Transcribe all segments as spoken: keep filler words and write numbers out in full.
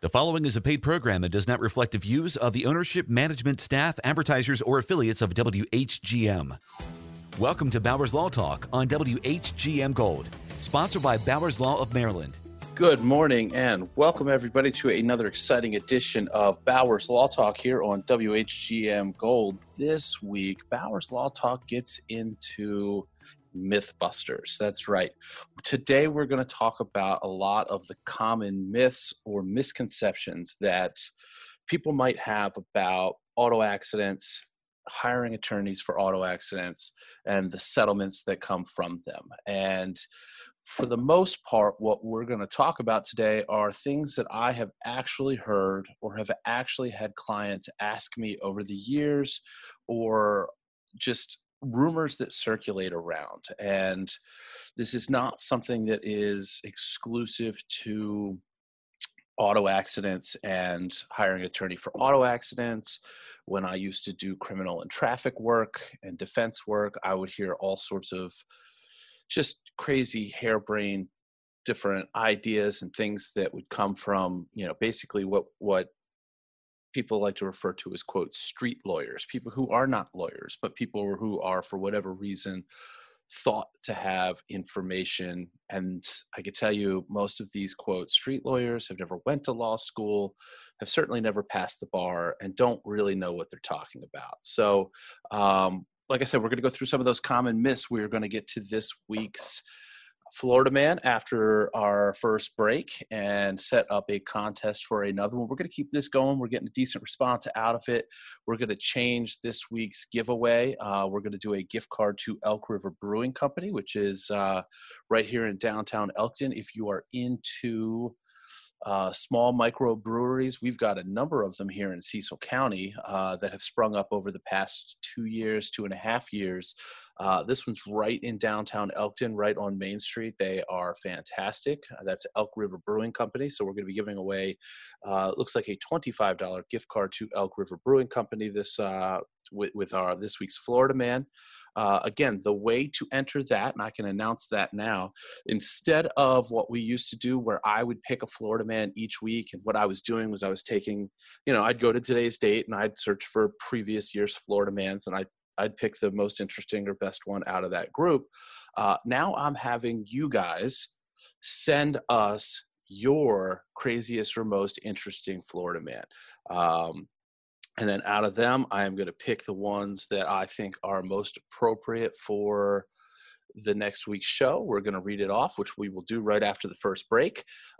The following is a paid program and does not reflect the views of the ownership, management, staff, advertisers, or affiliates of W H G M. Welcome to Bowers Law Talk on W H G M Gold, sponsored by Bowers Law of Maryland. Good morning and welcome everybody to another exciting edition of Bowers Law Talk here on W H G M Gold. This week, Bowers Law Talk gets into Mythbusters. That's right. Today we're going to talk about a lot of the common myths or misconceptions that people might have about auto accidents, hiring attorneys for auto accidents, and the settlements that come from them. And for the most part, what we're going to talk about today are things that I have actually heard or have actually had clients ask me over the years, or just rumors that circulate around. And this is not something that is exclusive to auto accidents and hiring an attorney for auto accidents. When I used to do criminal and traffic work and defense work, I would hear all sorts of just crazy, harebrained, different ideas and things that would come from, you know, basically what what people like to refer to as, quote, street lawyers, people who are not lawyers, but people who are, for whatever reason, thought to have information. And I could tell you most of these, quote, street lawyers have never went to law school, have certainly never passed the bar, and don't really know what they're talking about. So, um, like I said, we're going to go through some of those common myths. We're going to get to this week's Florida Man after our first break and set up a contest for another one. We're going to keep this going. We're getting a decent response out of it. We're going to change this week's giveaway. Uh, we're going to do a gift card to Elk River Brewing Company, which is uh, right here in downtown Elkton. If you are into Uh, small micro breweries, we've got a number of them here in Cecil County uh, that have sprung up over the past two years, two and a half years. Uh, this one's right in downtown Elkton, right on Main Street. They are fantastic. Uh, that's Elk River Brewing Company. So we're going to be giving away, uh, looks like a twenty-five dollars gift card to Elk River Brewing Company this uh, with, with our this week's Florida Man. Uh, again, the way to enter that, and I can announce that now, instead of what we used to do where I would pick a Florida Man each week, and what I was doing was I was taking, you know, I'd go to today's date and I'd search for previous year's Florida Mans, and I'd, I'd pick the most interesting or best one out of that group. Uh, now I'm having you guys send us your craziest or most interesting Florida Man. Um, And then out of them, I am going to pick the ones that I think are most appropriate for the next week's show. We're going to read it off, which we will do right after the first break.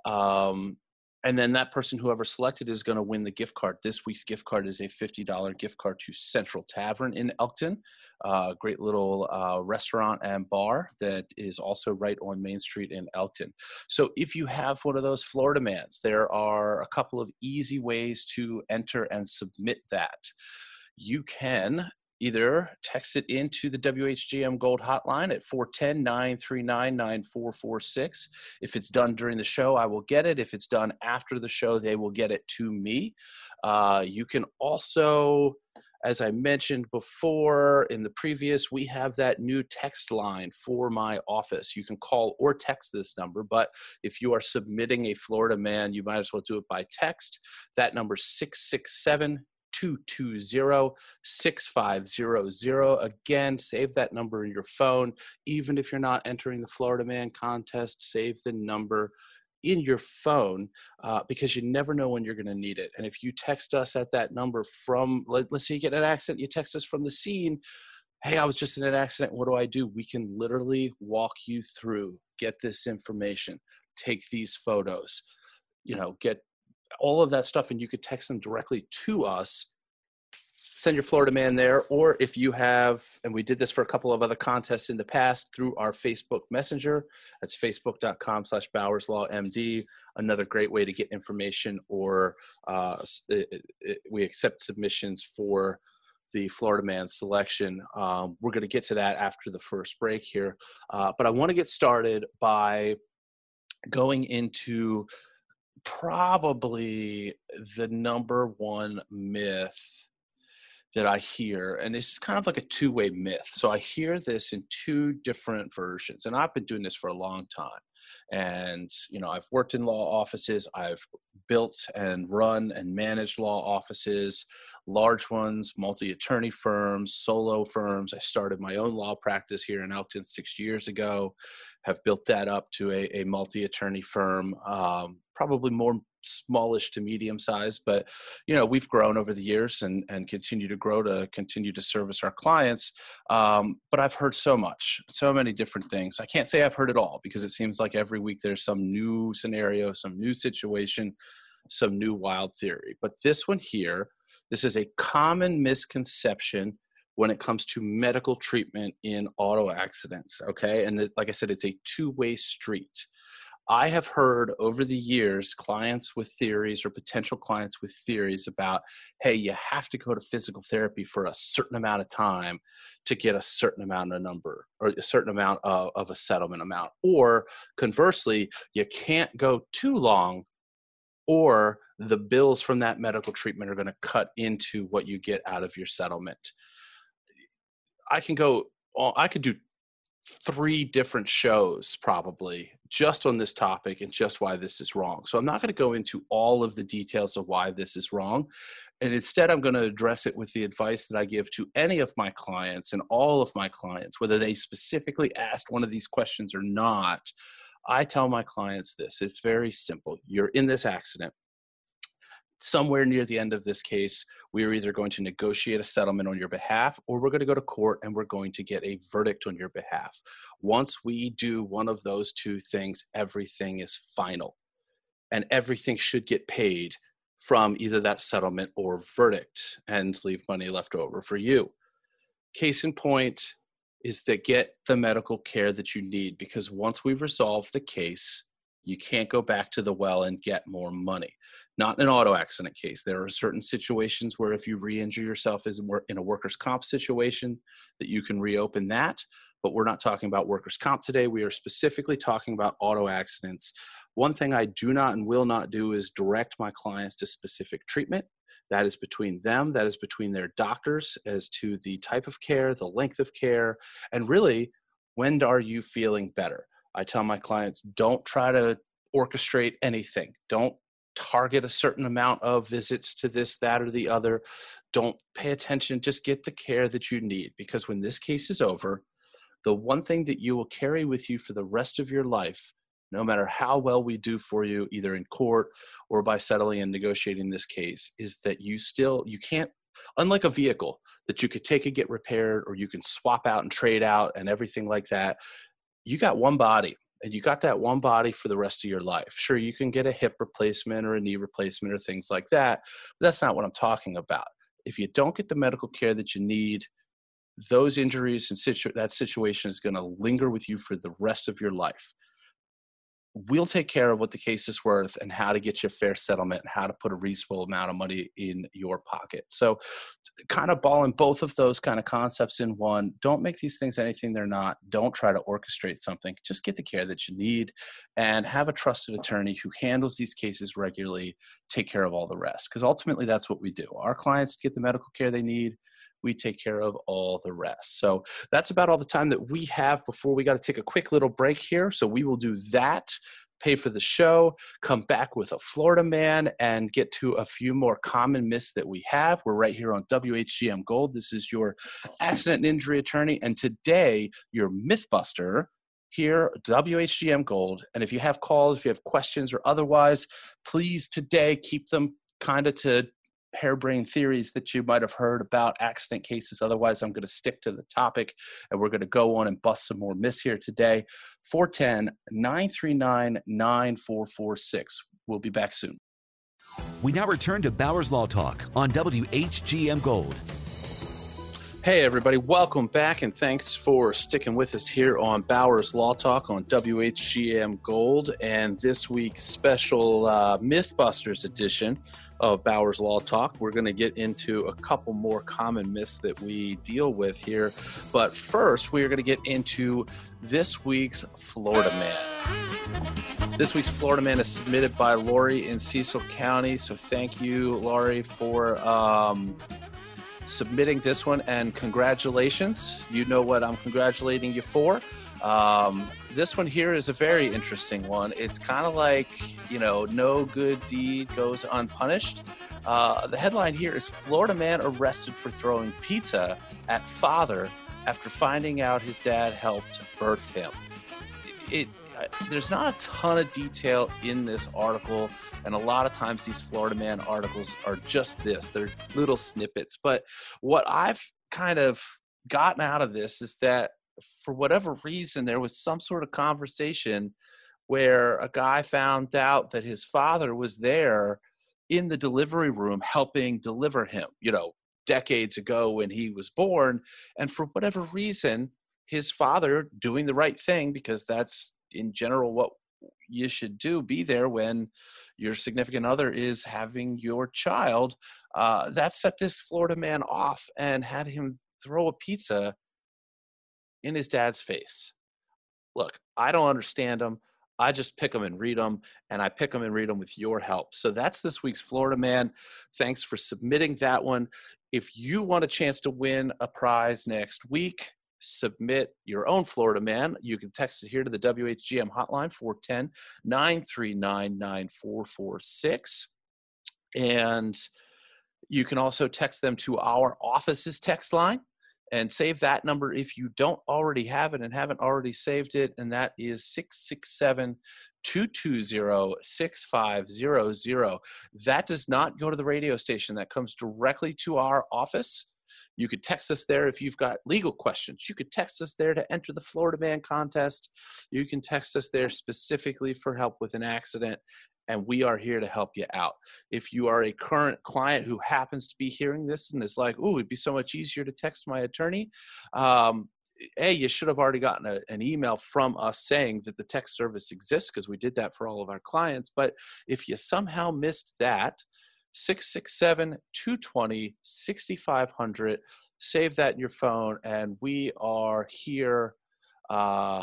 Um, and then that person, whoever selected, is going to win the gift card. This week's gift card is a fifty dollars gift card to Central Tavern in Elkton, a uh, great little uh, restaurant and bar that is also right on Main Street in Elkton. So if you have one of those Florida Mans, there are a couple of easy ways to enter and submit that. You can either text it into the W H G M Gold hotline at four one zero, nine three nine, nine four four six. If it's done during the show, I will get it. If it's done after the show, they will get it to me. Uh, you can also, as I mentioned before in the previous, we have that new text line for my office. You can call or text this number, but if you are submitting a Florida Man, you might as well do it by text. That number is six six seven, two two zero, six five zero zero. Again, save that number in your phone. Even if you're not entering the Florida Man contest, save the number in your phone uh, because you never know when you're going to need it. And if you text us at that number from, let, let's say you get in an accident, you text us from the scene, hey, I was just in an accident, what do I do? We can literally walk you through, get this information, take these photos, you know, get all of that stuff, and you could text them directly to us. Send your Florida Man there, or if you have, and we did this for a couple of other contests in the past, through our Facebook Messenger. That's facebook.com slash Bowers Law MD. Another great way to get information, or uh, it, it, we accept submissions for the Florida Man selection. Um, we're going to get to that after the first break here. Uh, but I want to get started by going into probably the number one myth that I hear, and this is kind of like a two-way myth. So I hear this in two different versions, and I've been doing this for a long time. And, you know, I've worked in law offices. I've built and run and managed law offices, large ones, multi-attorney firms, solo firms. I started my own law practice here in Elkton six years ago, have built that up to a, a multi-attorney firm, um, probably more smallish to medium size, but, you know, we've grown over the years and, and continue to grow to continue to service our clients. Um, but I've heard so much, so many different things. I can't say I've heard it all because it seems like every week there's some new scenario, some new situation, some new wild theory. But this one here, this is a common misconception when it comes to medical treatment in auto accidents, okay? And th- like I said, it's a two-way street. I have heard over the years clients with theories or potential clients with theories about, hey, you have to go to physical therapy for a certain amount of time to get a certain amount of number or a certain amount of, of a settlement amount. Or conversely, you can't go too long or the bills from that medical treatment are going to cut into what you get out of your settlement. I can go, I could do three different shows probably just on this topic and just why this is wrong. So I'm not going to go into all of the details of why this is wrong. And instead, I'm going to address it with the advice that I give to any of my clients and all of my clients, whether they specifically asked one of these questions or not. I tell my clients this. It's very simple. You're in this accident. Somewhere near the end of this case, we are either going to negotiate a settlement on your behalf or we're going to go to court and we're going to get a verdict on your behalf. Once we do one of those two things, everything is final and everything should get paid from either that settlement or verdict and leave money left over for you. Case in point is to get the medical care that you need, because once we resolve the case, you can't go back to the well and get more money. Not in an auto accident case. There are certain situations where if you re-injure yourself in a workers' comp situation that you can reopen that, but we're not talking about workers' comp today. We are specifically talking about auto accidents. One thing I do not and will not do is direct my clients to specific treatment. That is between them, that is between their doctors as to the type of care, the length of care, and really, when are you feeling better? I tell my clients, don't try to orchestrate anything. Don't target a certain amount of visits to this, that, or the other. Don't pay attention. Just get the care that you need, because when this case is over, the one thing that you will carry with you for the rest of your life, no matter how well we do for you, either in court or by settling and negotiating this case, is that you still, you can't, unlike a vehicle that you could take and get repaired or you can swap out and trade out and everything like that, you got one body and you got that one body for the rest of your life. Sure, you can get a hip replacement or a knee replacement or things like that, but that's not what I'm talking about. If you don't get the medical care that you need, those injuries and situ- that situation is going to linger with you for the rest of your life. We'll take care of what the case is worth and how to get you a fair settlement and how to put a reasonable amount of money in your pocket. So kind of balling both of those kind of concepts in one. Don't make these things anything they're not. Don't try to orchestrate something. Just get the care that you need and have a trusted attorney who handles these cases regularly, take care of all the rest. Because ultimately that's what we do. Our clients get the medical care they need. We take care of all the rest. So that's about all the time that we have before we got to take a quick little break here. So we will do that, pay for the show, come back with a Florida man, and get to a few more common myths that we have. We're right here on W H G M Gold. This is your accident and injury attorney, and today your Mythbuster here, W H G M Gold. And if you have calls, if you have questions or otherwise, please today keep them kind of to harebrained theories that you might have heard about accident cases. Otherwise, I'm going to stick to the topic and we're going to go on and bust some more myths here today. four one zero, nine three nine, nine four four six. We'll be back soon. We now return to Bowers Law Talk on W H G M Gold. Hey, everybody. Welcome back, and thanks for sticking with us here on Bowers Law Talk on W H G M Gold and this week's special uh, Mythbusters edition of Bowers Law Talk. We're going to get into a couple more common myths that we deal with here. But first, we are going to get into this week's Florida Man. This week's Florida Man is submitted by Lori in Cecil County. So thank you, Lori, for um, submitting this one, and congratulations. You know what I'm congratulating you for. Um, this one here is a very interesting one. It's kind of like, you know, no good deed goes unpunished. Uh, the headline here is Florida man arrested for throwing pizza at father after finding out his dad helped birth him. It, it there's not a ton of detail in this article, and a lot of times these Florida man articles are just this. They're little snippets. But what I've kind of gotten out of this is that for whatever reason, there was some sort of conversation where a guy found out that his father was there in the delivery room helping deliver him, you know, decades ago when he was born. And for whatever reason, his father, doing the right thing, because that's in general what you should do, be there when your significant other is having your child, uh, that set this Florida man off and had him throw a pizza in his dad's face. Look, I don't understand them. I just pick them and read them, and I pick them and read them with your help. So that's this week's Florida Man. Thanks for submitting that one. If you want a chance to win a prize next week, submit your own Florida Man. You can text it here to the W H G M hotline, four one zero, nine three nine, nine four four six. And you can also text them to our office's text line. And save that number if you don't already have it and haven't already saved it. And that is six six seven, two two zero, six five zero zero. That does not go to the radio station. That comes directly to our office. You could text us there if you've got legal questions. You could text us there to enter the Florida Man contest. You can text us there specifically for help with an accident. And we are here to help you out. If you are a current client who happens to be hearing this and is like, ooh, it'd be so much easier to text my attorney, um, A, you should have already gotten a, an email from us saying that the text service exists, because we did that for all of our clients. But if you somehow missed that, six six seven, two two zero, six five zero zero, save that in your phone, and we are here uh,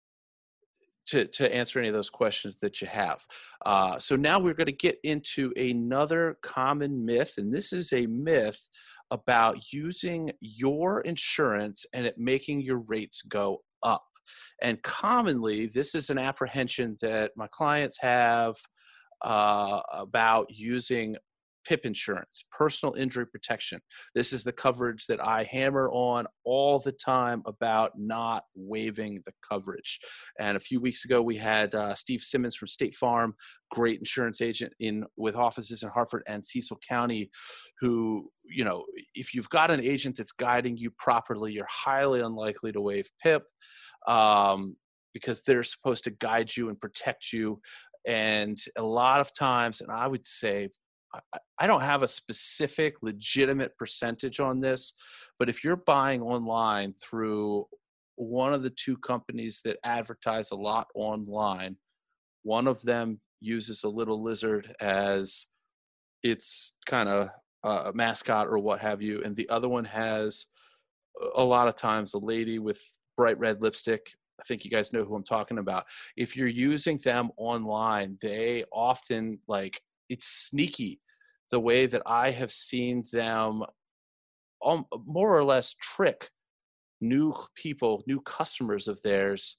To, to answer any of those questions that you have. Uh, so now we're going to get into another common myth, and this is a myth about using your insurance and it making your rates go up. And commonly, this is an apprehension that my clients have uh, about using P I P insurance, personal injury protection. This is the coverage that I hammer on all the time about not waiving the coverage. And a few weeks ago, we had uh, Steve Simmons from State Farm, great insurance agent in with offices in Hartford and Cecil County, who, you know, if you've got an agent that's guiding you properly, you're highly unlikely to waive P I P um, because they're supposed to guide you and protect you. And a lot of times, and I would say, I don't have a specific legitimate percentage on this, but if you're buying online through one of the two companies that advertise a lot online, one of them uses a little lizard as its kind of uh, mascot or what have you, and the other one has a lot of times a lady with bright red lipstick. I think you guys know who I'm talking about. If you're using them online, they often, like, it's sneaky the way that I have seen them um, more or less trick new people, new customers of theirs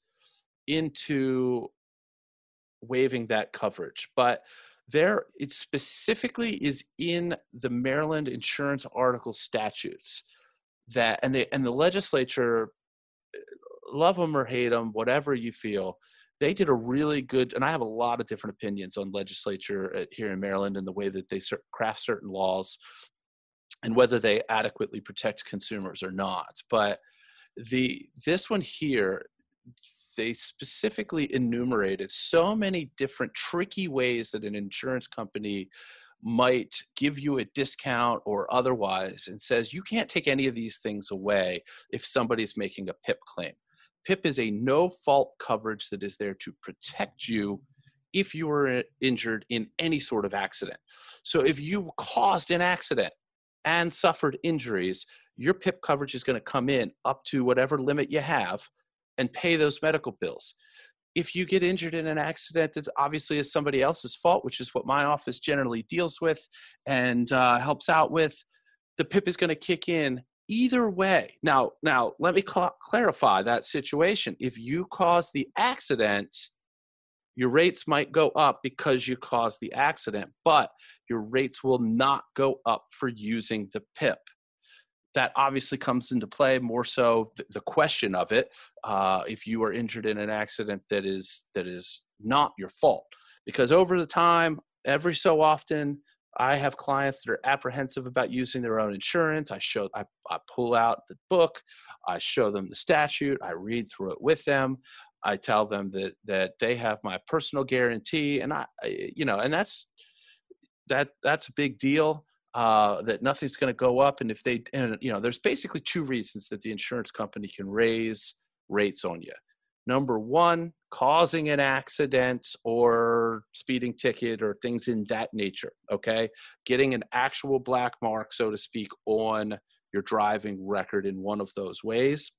into waiving that coverage. But there, it specifically is in the Maryland insurance article statutes that, and the, and the legislature, love them or hate them, whatever you feel, they did a really good, and I have a lot of different opinions on legislature here in Maryland and the way that they craft certain laws and whether they adequately protect consumers or not. But the this one here, they specifically enumerated so many different tricky ways that an insurance company might give you a discount or otherwise, and says you can't take any of these things away if somebody's making a P I P claim. P I P is a no-fault coverage that is there to protect you if you were injured in any sort of accident. So if you caused an accident and suffered injuries, your P I P coverage is going to come in up to whatever limit you have and pay those medical bills. If you get injured in an accident that obviously is somebody else's fault, which is what my office generally deals with and uh, helps out with, the P I P is going to kick in Either way, now, now let me cl- clarify that situation. If you cause the accident, your rates might go up because you caused the accident, but your rates will not go up for using the P I P. That obviously comes into play more so th- the question of it, uh, if you are injured in an accident that is that is not your fault. Because over the time, every so often, I have clients that are apprehensive about using their own insurance. I show, I, I pull out the book, I show them the statute, I read through it with them. I tell them that that they have my personal guarantee, and I, I you know, and that's that that's a big deal. Uh, that nothing's going to go up, and if they, and you know, there's basically two reasons that the insurance company can raise rates on you. Number one, causing an accident or speeding ticket or things in that nature, okay? Getting an actual black mark, so to speak, on your driving record in one of those ways.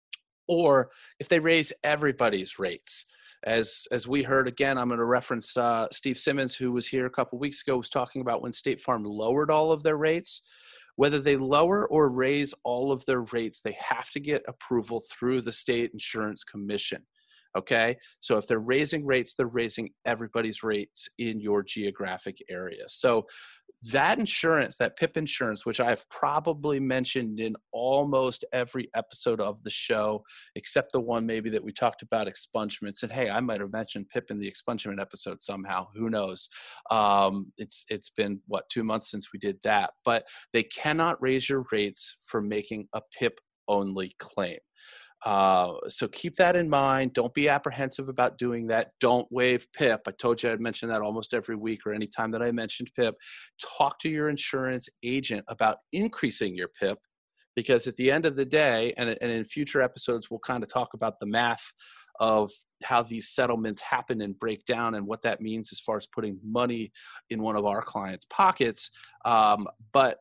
Or if they raise everybody's rates. As as we heard, again, I'm going to reference uh, Steve Simmons, who was here a couple weeks ago, was talking about when State Farm lowered all of their rates. Whether they lower or raise all of their rates, they have to get approval through the state insurance commission. Okay, so if they're raising rates, they're raising everybody's rates in your geographic area. So that insurance, that P I P insurance, which I've probably mentioned in almost every episode of the show, except the one maybe that we talked about expungements. And hey, I might have mentioned P I P in the expungement episode somehow. Who knows? Um, it's it's been, what, two months since we did that. But they cannot raise your rates for making a P I P-only claim. Uh, so keep that in mind. Don't be apprehensive about doing that. Don't waive P I P. I told you I'd mention that almost every week or any time that I mentioned P I P. Talk to your insurance agent about increasing your P I P, because at the end of the day, and, and in future episodes, we'll kind of talk about the math of how these settlements happen and break down and what that means as far as putting money in one of our clients' pockets. Um, but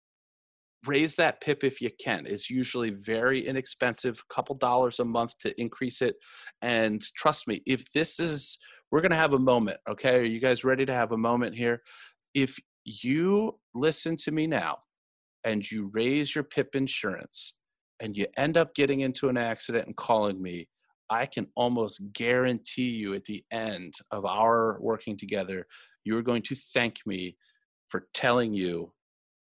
raise that P I P if you can. It's usually very inexpensive, a couple dollars a month to increase it. And trust me, if this is, we're going to have a moment, okay? Are you guys ready to have a moment here? If you listen to me now and you raise your P I P insurance and you end up getting into an accident and calling me, I can almost guarantee you at the end of our working together, you're going to thank me for telling you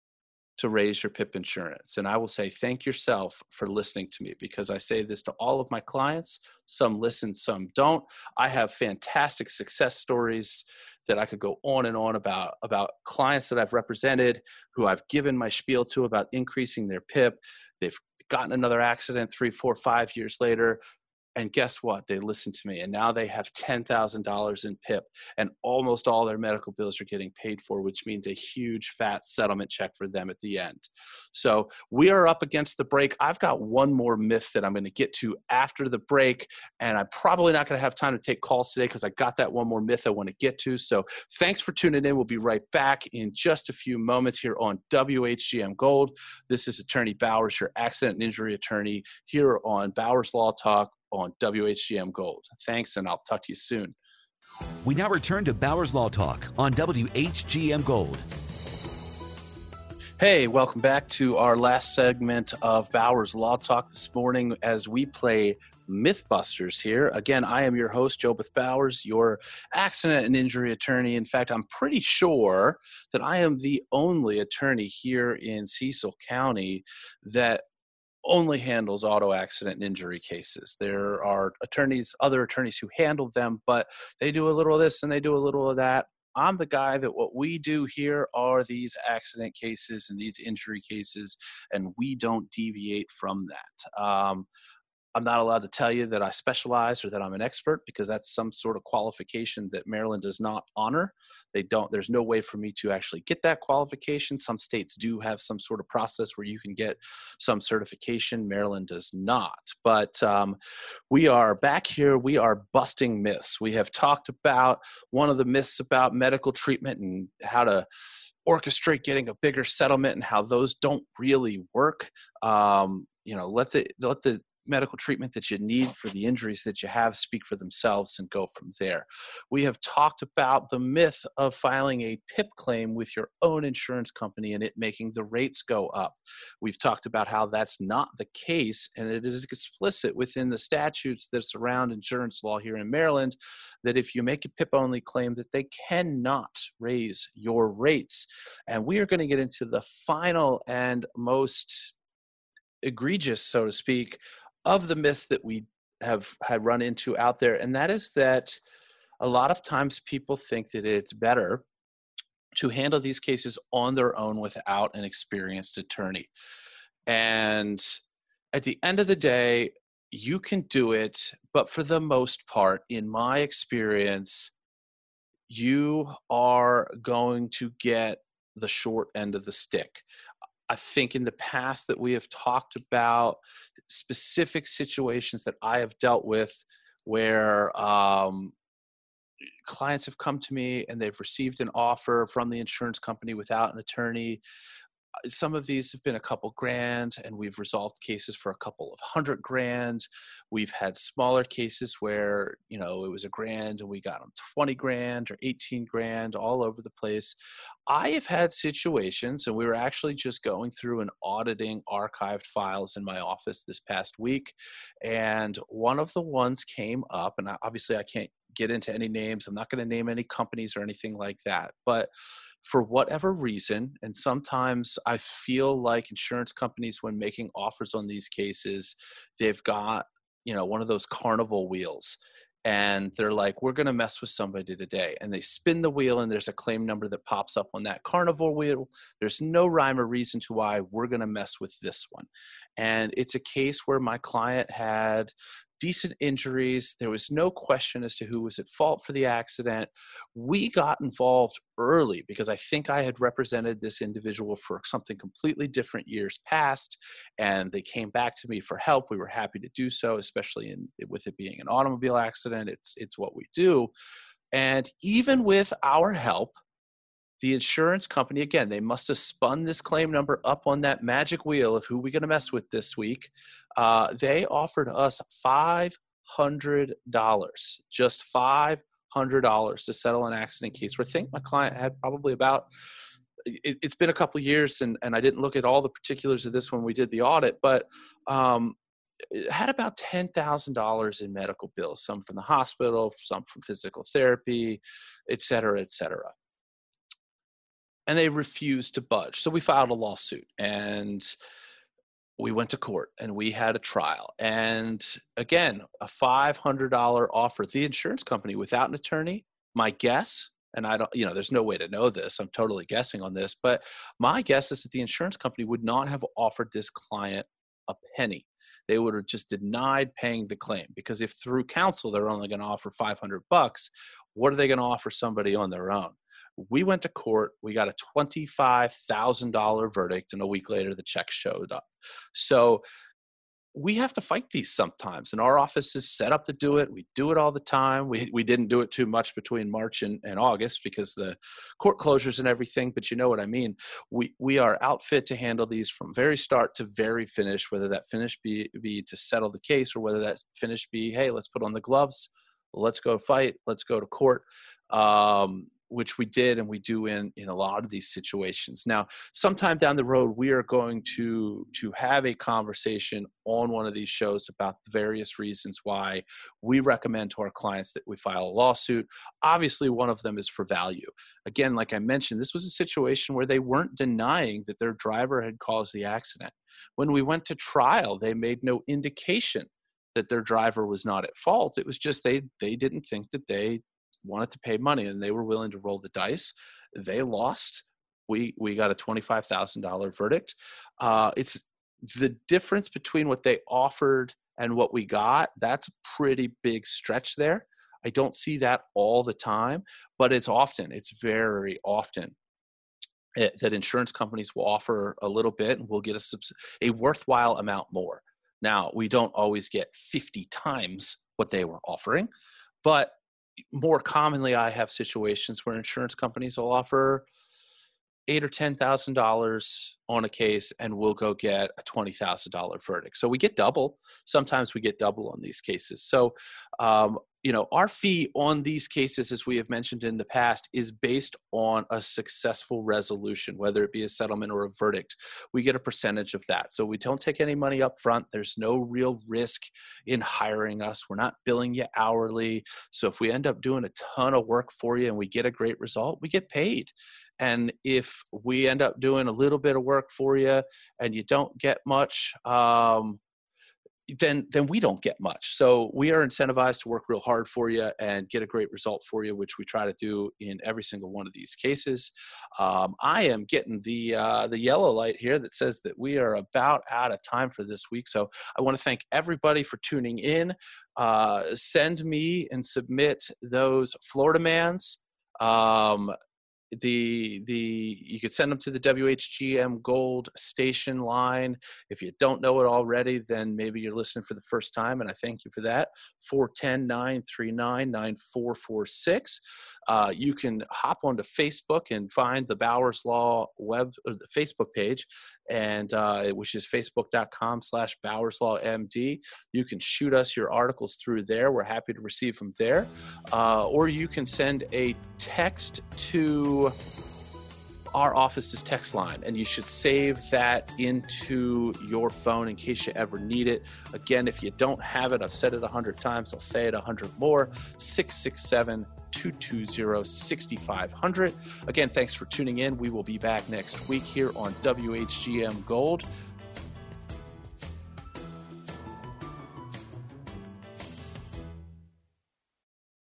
to raise your P I P insurance. And I will say, thank yourself for listening to me, because I say this to all of my clients. Some listen, some don't. I have fantastic success stories that I could go on and on about, about clients that I've represented, who I've given my spiel to about increasing their P I P. They've gotten another accident three, four, five years later. And guess what? They listened to me, and now they have ten thousand dollars in P I P, and almost all their medical bills are getting paid for, which means a huge fat settlement check for them at the end. So we are up against the break. I've got one more myth that I'm going to get to after the break, and I'm probably not going to have time to take calls today because I got that one more myth I want to get to. So thanks for tuning in. We'll be right back in just a few moments here on W H G M Gold. This is Attorney Bowers, your accident and injury attorney, here on Bowers Law Talk on W H G M Gold. Thanks, and I'll talk to you soon. We now return to Bowers Law Talk on W H G M Gold. Hey, welcome back to our last segment of Bowers Law Talk this morning as we play Mythbusters here. Again, I am your host, Jobeth Bowers, your accident and injury attorney. In fact, I'm pretty sure that I am the only attorney here in Cecil County that only handles auto accident and injury cases. There are attorneys, other attorneys who handle them, but they do a little of this and they do a little of that. I'm the guy that what we do here are these accident cases and these injury cases, and we don't deviate from that. Um, I'm not allowed to tell you that I specialize or that I'm an expert, because that's some sort of qualification that Maryland does not honor. They don't, there's no way for me to actually get that qualification. Some states do have some sort of process where you can get some certification. Maryland does not. But um, we are back here. We are busting myths. We have talked about one of the myths about medical treatment and how to orchestrate getting a bigger settlement and how those don't really work. Um, you know, let the, let the, medical treatment that you need for the injuries that you have speak for themselves and go from there. We have talked about the myth of filing a P I P claim with your own insurance company and it making the rates go up. We've talked about how that's not the case, and it is explicit within the statutes that surround insurance law here in Maryland that if you make a P I P-only claim that they cannot raise your rates. And we are going to get into the final and most egregious, so to speak, of the myths that we have had run into out there. And that is that a lot of times people think that it's better to handle these cases on their own without an experienced attorney. And at the end of the day, you can do it, but for the most part, in my experience, you are going to get the short end of the stick. I think in the past that we have talked about specific situations that I have dealt with where um, clients have come to me and they've received an offer from the insurance company without an attorney. Some of these have been a couple grand, and we've resolved cases for a couple of hundred grand. We've had smaller cases where, you know, it was a grand and we got them twenty grand or eighteen grand, all over the place. I have had situations, and we were actually just going through and auditing archived files in my office this past week, and one of the ones came up, and obviously I can't get into any names. I'm not going to name any companies or anything like that, but for whatever reason, and sometimes I feel like insurance companies, when making offers on these cases, they've got, you know, one of those carnival wheels, and they're like, we're going to mess with somebody today. And they spin the wheel and there's a claim number that pops up on that carnival wheel. There's no rhyme or reason to why we're going to mess with this one. And it's a case where my client had decent injuries. There was no question as to who was at fault for the accident. We got involved early because I think I had represented this individual for something completely different years past, and they came back to me for help. We were happy to do so, especially in, with it being an automobile accident. It's, it's what we do. And even with our help, the insurance company, again, they must have spun this claim number up on that magic wheel of who we're going to mess with this week. Uh, they offered us five hundred dollars, just five hundred dollars to settle an accident case where I think my client had probably about, it, it's been a couple of years, and, and I didn't look at all the particulars of this when we did the audit, but um, it had about ten thousand dollars in medical bills, some from the hospital, some from physical therapy, et cetera, et cetera. And they refused to budge. So we filed a lawsuit, and we went to court, and we had a trial. And again, a five hundred dollars offer. The insurance company, without an attorney, my guess, and I don't, you know, there's no way to know this, I'm totally guessing on this, but my guess is that the insurance company would not have offered this client a penny. They would have just denied paying the claim, because if through counsel they're only going to offer five hundred bucks, what are they going to offer somebody on their own? We went to court. We got a twenty-five thousand dollars verdict, and a week later the check showed up. So we have to fight these sometimes, and our office is set up to do it. We do it all the time. We we didn't do it too much between March and, and August because the court closures and everything, but you know what I mean. We we are outfit to handle these from very start to very finish, whether that finish be, be to settle the case, or whether that finish be, hey, let's put on the gloves, let's go fight, let's go to court. Um, which we did, and we do in, in a lot of these situations. Now, sometime down the road, we are going to, to have a conversation on one of these shows about the various reasons why we recommend to our clients that we file a lawsuit. Obviously, one of them is for value. Again, like I mentioned, this was a situation where they weren't denying that their driver had caused the accident. When we went to trial, they made no indication that their driver was not at fault. It was just they they didn't think that they wanted to pay money, and they were willing to roll the dice. They lost. We we got a twenty-five thousand dollars verdict. Uh, it's the difference between what they offered and what we got. That's a pretty big stretch there. I don't see that all the time, but it's often, it's very often it, that insurance companies will offer a little bit and we'll get a, a worthwhile amount more. Now, we don't always get fifty times what they were offering, but more commonly, I have situations where insurance companies will offer eight or ten thousand dollars on a case, and we'll go get a twenty thousand dollar verdict. So we get double. Sometimes we get double on these cases. So, um, you know, our fee on these cases, as we have mentioned in the past, is based on a successful resolution, whether it be a settlement or a verdict. We get a percentage of that. So we don't take any money up front. There's no real risk in hiring us. We're not billing you hourly. So if we end up doing a ton of work for you and we get a great result, we get paid. And if we end up doing a little bit of work for you and you don't get much, um, then then we don't get much. So we are incentivized to work real hard for you and get a great result for you, which we try to do in every single one of these cases. Um, I am getting the uh, the yellow light here that says that we are about out of time for this week. So I want to thank everybody for tuning in. Uh, send me and submit those Florida Mans. Um, the the you could send them to the W H G M Gold station line. If you don't know it already, then maybe you're listening for the first time, and I thank you for that. four one zero, nine three nine, nine four four six. Uh, you can hop onto Facebook and find the Bowers Law web or the Facebook page, and uh, which is facebook.com slash Bowers Law MD. You can shoot us your articles through there. We're happy to receive them there. Uh, or you can send a text to our office's text line, and you should save that into your phone in case you ever need it. Again, if you don't have it, I've said it a hundred times, I'll say it a hundred more. six six seven, two two zero, six five zero zero. Again, thanks for tuning in. We will be back next week here on W H G M Gold.